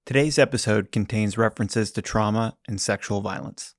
Today's episode contains references to trauma and sexual violence.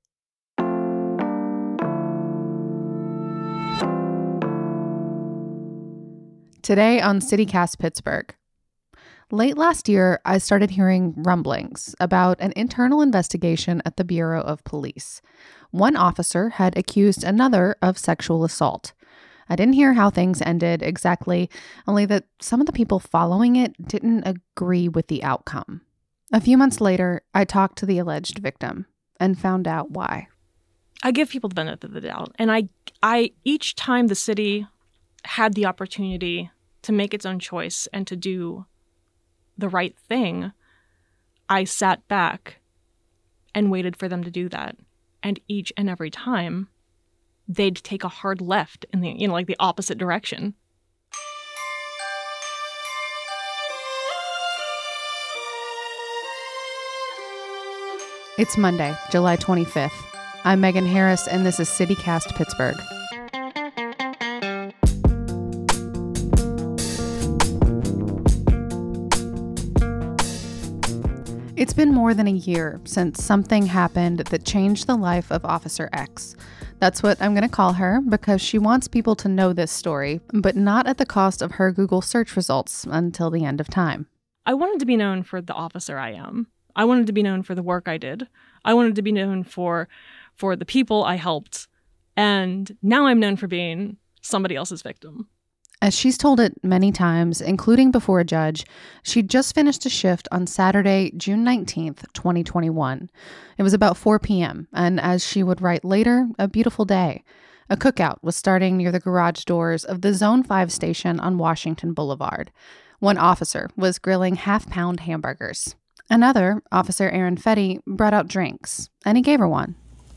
Today on CityCast Pittsburgh. Late last year, I started hearing rumblings about an internal investigation at the Bureau of Police. One officer had accused another of sexual assault. I didn't hear how things ended exactly, only that some of the people following it didn't agree with the outcome. A few months later, I talked to the alleged victim and found out why. I give people the benefit of the doubt, and I each time the city had the opportunity to make its own choice and to do the right thing, I sat back and waited for them to do that. And each and every time, they'd take a hard left in the opposite direction. It's Monday, July 25th. I'm Megan Harris, and this is CityCast Pittsburgh. It's been more than a year since something happened that changed the life of Officer X. That's what I'm going to call her because she wants people to know this story, but not at the cost of her Google search results until the end of time. I wanted to be known for the officer I am. I wanted to be known for the work I did. I wanted to be known for the people I helped. And now I'm known for being somebody else's victim. As she's told it many times, including before a judge, she'd just finished a shift on Saturday, June 19th, 2021. It was about 4 p.m., and as she would write later, a beautiful day. A cookout was starting near the garage doors of the Zone 5 station on Washington Boulevard. One officer was grilling half-pound hamburgers. Another, Officer Aaron Fetty, brought out drinks, and he gave her one.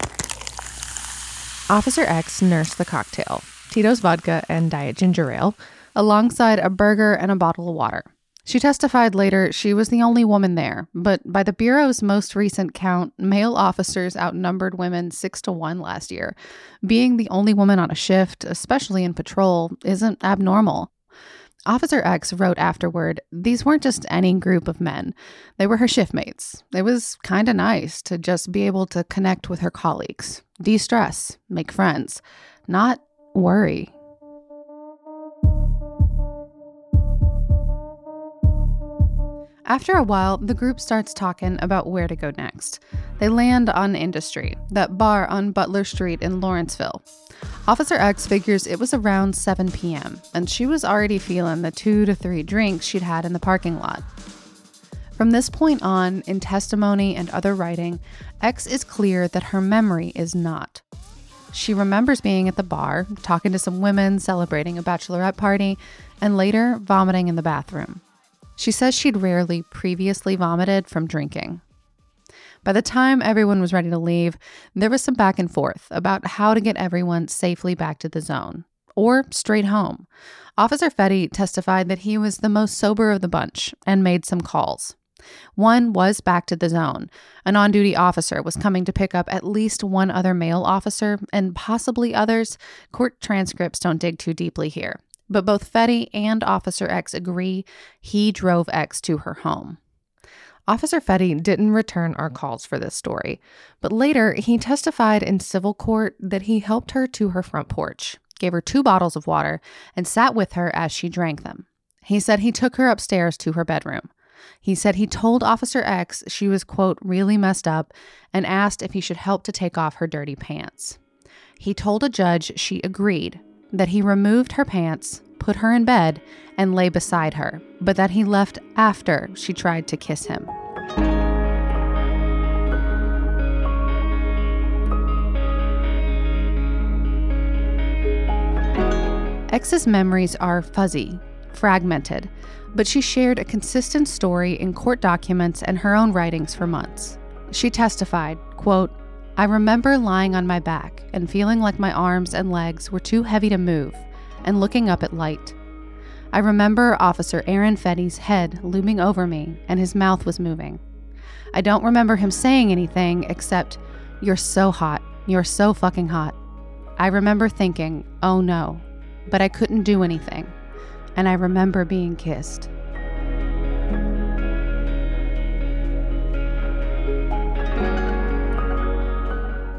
Officer X nursed the cocktail, Tito's vodka and diet ginger ale, alongside a burger and a bottle of water. She testified later she was the only woman there, but by the Bureau's most recent count, male officers outnumbered women 6-1 last year. Being the only woman on a shift, especially in patrol, isn't abnormal. Officer X wrote afterward, these weren't just any group of men. They were her shiftmates. It was kind of nice to just be able to connect with her colleagues, de-stress, make friends, not worry. After a while, the group starts talking about where to go next. They land on Industry, that bar on Butler Street in Lawrenceville. Officer X figures it was around 7 p.m., and she was already feeling the 2 to 3 drinks she'd had in the parking lot. From this point on, in testimony and other writing, X is clear that her memory is not. She remembers being at the bar, talking to some women, celebrating a bachelorette party, and later vomiting in the bathroom. She says she'd rarely previously vomited from drinking. By the time everyone was ready to leave, there was some back and forth about how to get everyone safely back to the zone, or straight home. Officer Fetty testified that he was the most sober of the bunch and made some calls. One was back to the zone. An on-duty officer was coming to pick up at least one other male officer, and possibly others. Court transcripts don't dig too deeply here. But both Fetty and Officer X agree he drove X to her home. Officer Fetty didn't return our calls for this story, but later he testified in civil court that he helped her to her front porch, gave her 2 bottles of water, and sat with her as she drank them. He said he took her upstairs to her bedroom. He said he told Officer X she was, quote, really messed up and asked if he should help to take off her dirty pants. He told a judge she agreed, that he removed her pants, put her in bed, and lay beside her, but that he left after she tried to kiss him. X's memories are fuzzy, fragmented, but she shared a consistent story in court documents and her own writings for months. She testified, quote, I remember lying on my back and feeling like my arms and legs were too heavy to move and looking up at light. I remember Officer Aaron Fetty's head looming over me and his mouth was moving. I don't remember him saying anything except, you're so hot, you're so fucking hot. I remember thinking, oh no, but I couldn't do anything. And I remember being kissed.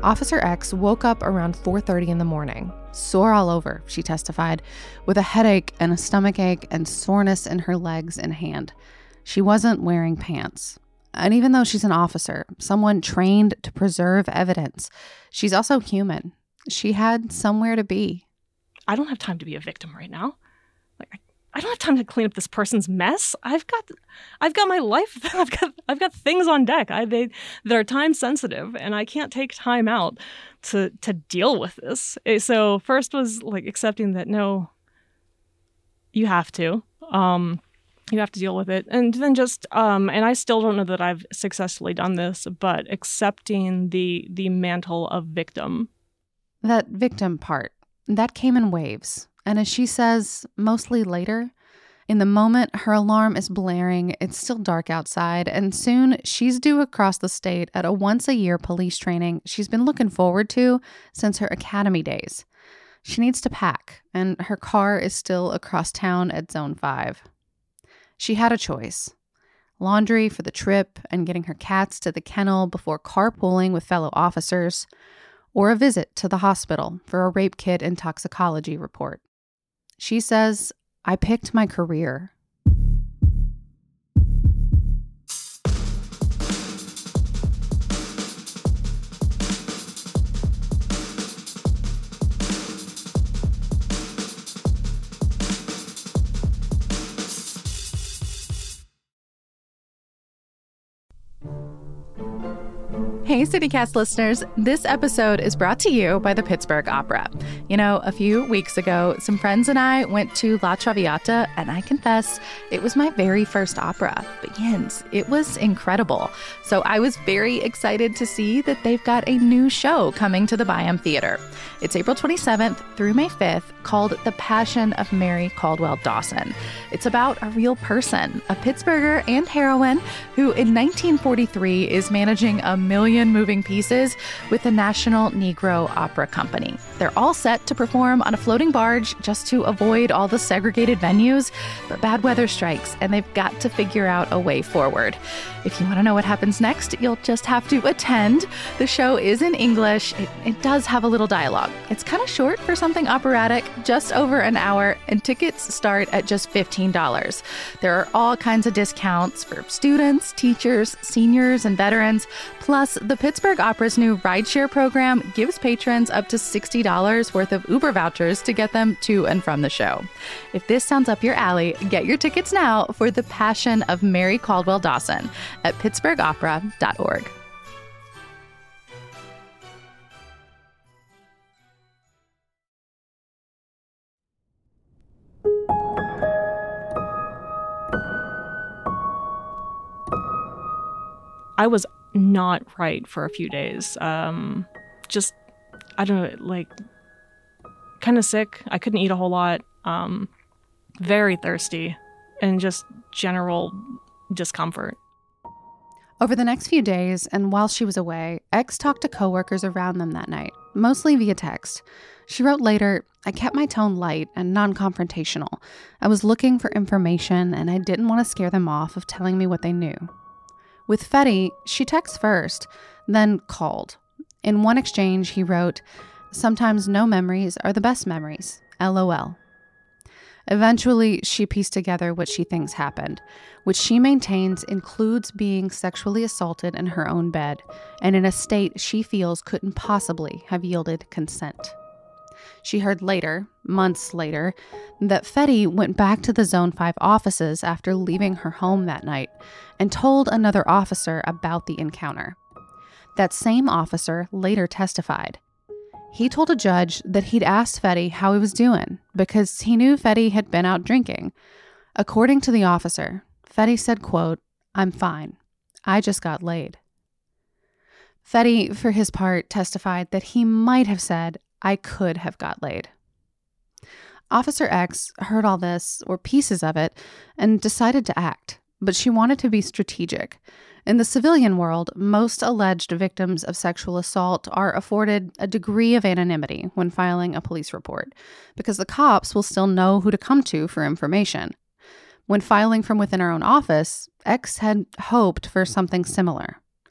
Officer X woke up around 4:30 in the morning, sore all over, she testified, with a headache and a stomachache and soreness in her legs and hand. She wasn't wearing pants. And even though she's an officer, someone trained to preserve evidence, she's also human. She had somewhere to be. I don't have time to be a victim right now. I don't have time to clean up this person's mess. I've got my life. I've got things on deck. That are time sensitive, and I can't take time out to deal with this. So first was accepting that no, you have to. You have to deal with it, and then just and I still don't know that I've successfully done this, but accepting the mantle of victim. That victim part, that came in waves. And as she says, mostly later, in the moment her alarm is blaring, it's still dark outside, and soon she's due across the state at a once-a-year police training she's been looking forward to since her academy days. She needs to pack, and her car is still across town at Zone 5. She had a choice. Laundry for the trip and getting her cats to the kennel before carpooling with fellow officers, or a visit to the hospital for a rape kit and toxicology report. She says, I picked my career. Hey, CityCast listeners. This episode is brought to you by the Pittsburgh Opera. You know, a few weeks ago, some friends and I went to La Traviata, and I confess, it was my very first opera. But Jens, it was incredible. So I was very excited to see that they've got a new show coming to the Byham Theater. It's April 27th through May 5th, called The Passion of Mary Caldwell Dawson. It's about a real person, a Pittsburgher and heroine, who in 1943 is managing 1 million moving pieces with the National Negro Opera Company. They're all set to perform on a floating barge just to avoid all the segregated venues, but bad weather strikes and they've got to figure out a way forward. If you want to know what happens next, you'll just have to attend. The show is in English. It does have a little dialogue. It's kind of short for something operatic, just over an hour, and tickets start at just $15. There are all kinds of discounts for students, teachers, seniors, and veterans. Plus, the Pittsburgh Opera's new rideshare program gives patrons up to $60 worth of Uber vouchers to get them to and from the show. If this sounds up your alley, get your tickets now for The Passion of Mary Caldwell Dawson at pittsburghopera.org. I was not right for a few days. Just, I don't know, kind of sick. I couldn't eat a whole lot. Very thirsty, and just general discomfort. Over the next few days, and while she was away, X talked to coworkers around them that night, mostly via text. She wrote later, I kept my tone light and non-confrontational. I was looking for information, and I didn't want to scare them off of telling me what they knew. With Fetty, she texted first, then called. In one exchange, he wrote, sometimes no memories are the best memories, LOL. Eventually, she pieced together what she thinks happened, which she maintains includes being sexually assaulted in her own bed and in a state she feels couldn't possibly have yielded consent. She heard later, months later, that Fetty went back to the Zone 5 offices after leaving her home that night and told another officer about the encounter. That same officer later testified. He told a judge that he'd asked Fetty how he was doing because he knew Fetty had been out drinking. According to the officer, Fetty said, quote, I'm fine. I just got laid. Fetty, for his part, testified that he might have said, I could have got laid. Officer X heard all this, or pieces of it, and decided to act, but she wanted to be strategic. In the civilian world, most alleged victims of sexual assault are afforded a degree of anonymity when filing a police report, because the cops will still know who to come to for information. When filing from within her own office, X had hoped for something similar.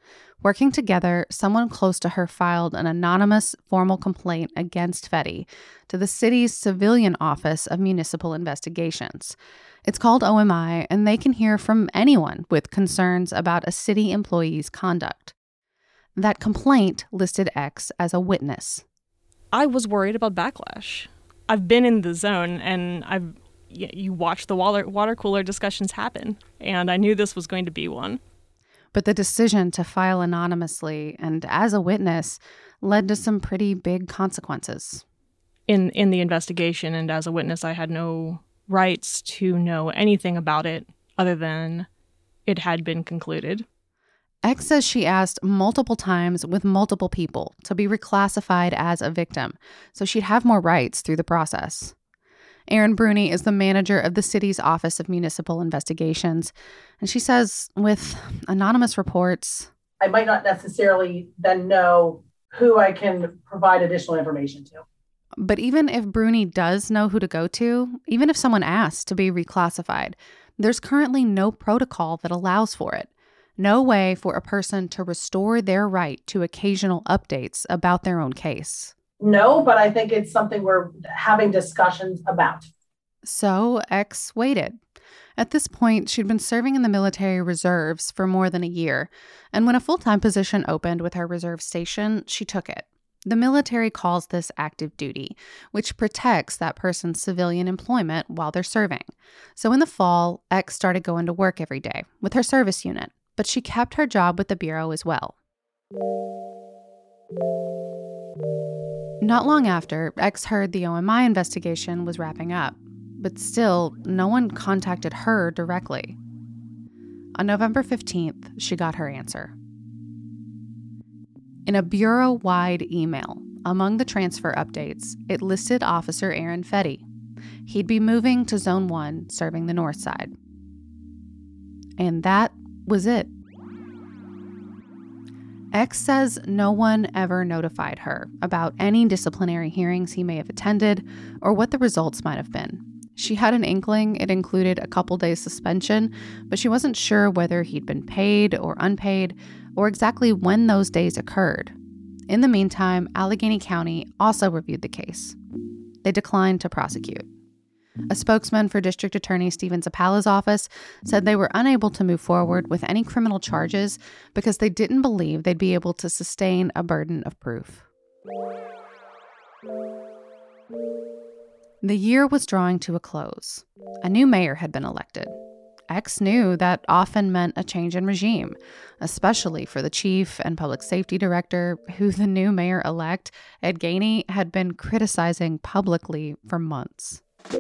Working together, someone close to her filed an anonymous formal complaint against Fetty to the city's Civilian Office of Municipal Investigations. It's called OMI, and they can hear from anyone with concerns about a city employee's conduct. That complaint listed X as a witness. I was worried about backlash. I've been in the zone, and you watch the water cooler discussions happen, and I knew this was going to be one. But the decision to file anonymously and as a witness led to some pretty big consequences. In the investigation and as a witness, I had no rights to know anything about it other than it had been concluded. X says she asked multiple times with multiple people to be reclassified as a victim, so she'd have more rights through the process. Erin Bruni is the manager of the city's Office of Municipal Investigations, and she says with anonymous reports, I might not necessarily then know who I can provide additional information to. But even if Bruni does know who to go to, even if someone asks to be reclassified, there's currently no protocol that allows for it. No way for a person to restore their right to occasional updates about their own case. No, but I think it's something we're having discussions about. So X waited. At this point, she'd been serving in the military reserves for more than a year, and when a full-time position opened with her reserve station, she took it. The military calls this active duty, which protects that person's civilian employment while they're serving. So in the fall, X started going to work every day with her service unit, but she kept her job with the Bureau as well. Not long after, X heard the OMI investigation was wrapping up, but still, no one contacted her directly. On November 15th, she got her answer. In a Bureau-wide email, among the transfer updates, it listed Officer Aaron Fetty. He'd be moving to Zone 1, serving the north side. And that was it. X says no one ever notified her about any disciplinary hearings he may have attended or what the results might have been. She had an inkling it included a couple days suspension, but she wasn't sure whether he'd been paid or unpaid or exactly when those days occurred. In the meantime, Allegheny County also reviewed the case. They declined to prosecute. A spokesman for District Attorney Steven Zappala's office said they were unable to move forward with any criminal charges because they didn't believe they'd be able to sustain a burden of proof. The year was drawing to a close. A new mayor had been elected. X knew that often meant a change in regime, especially for the chief and public safety director, who the new mayor-elect, Ed Gainey, had been criticizing publicly for months.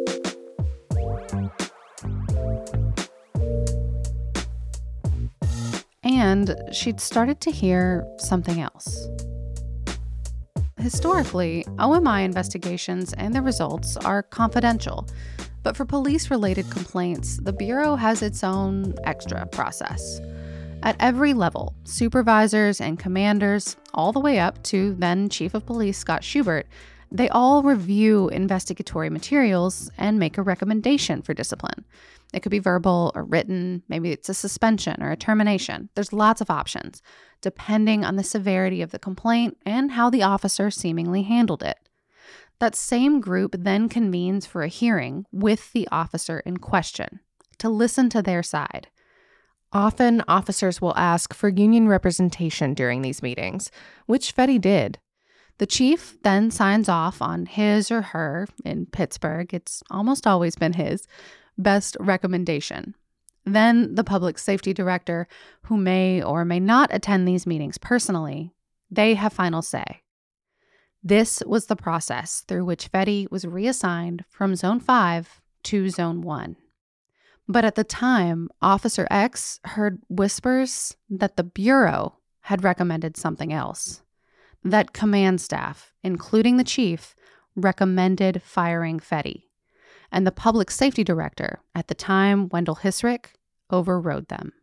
And she'd started to hear something else. Historically, OMI investigations and the results are confidential, but for police-related complaints, the Bureau has its own extra process. At every level, supervisors and commanders, all the way up to then Chief of Police Scott Schubert, they all review investigatory materials and make a recommendation for discipline. It could be verbal or written, maybe it's a suspension or a termination. There's lots of options, depending on the severity of the complaint and how the officer seemingly handled it. That same group then convenes for a hearing with the officer in question to listen to their side. Often, officers will ask for union representation during these meetings, which Fetty did. The chief then signs off on his or her, in Pittsburgh, it's almost always been his, best recommendation. Then the public safety director, who may or may not attend these meetings personally, they have final say. This was the process through which Fetty was reassigned from Zone 5 to Zone 1. But at the time, Officer X heard whispers that the Bureau had recommended something else. That command staff, including the chief, recommended firing Fetty. And the public safety director, at the time, Wendell Hisrick, overrode them.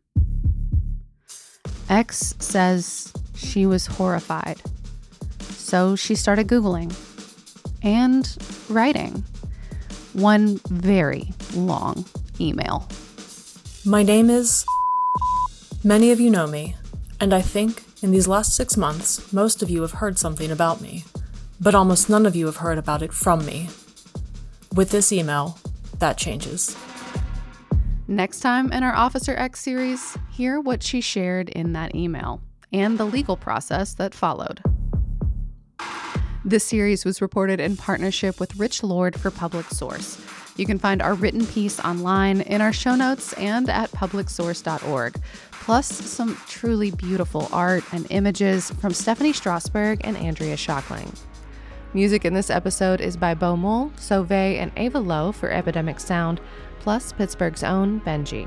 X says she was horrified. So she started Googling and writing one very long email. My name is... Many of you know me, and I think In these last 6 months, most of you have heard something about me, but almost none of you have heard about it from me. With this email, that changes. Next time in our Officer X series, hear what she shared in that email and the legal process that followed. This series was reported in partnership with Rich Lord for Public Source. You can find our written piece online in our show notes and at publicsource.org, plus some truly beautiful art and images from Stephanie Strasberg and Andrea Schockling. Music in this episode is by Beau Moul, Sauvé, and Ava Lowe for Epidemic Sound, plus Pittsburgh's own Benji.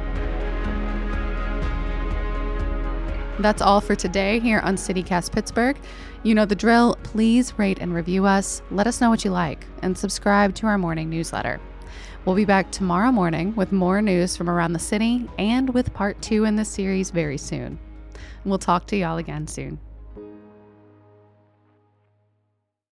That's all for today here on CityCast Pittsburgh. You know the drill. Please rate and review us. Let us know what you like and subscribe to our morning newsletter. We'll be back tomorrow morning with more news from around the city and with part 2 in this series very soon. We'll talk to y'all again soon.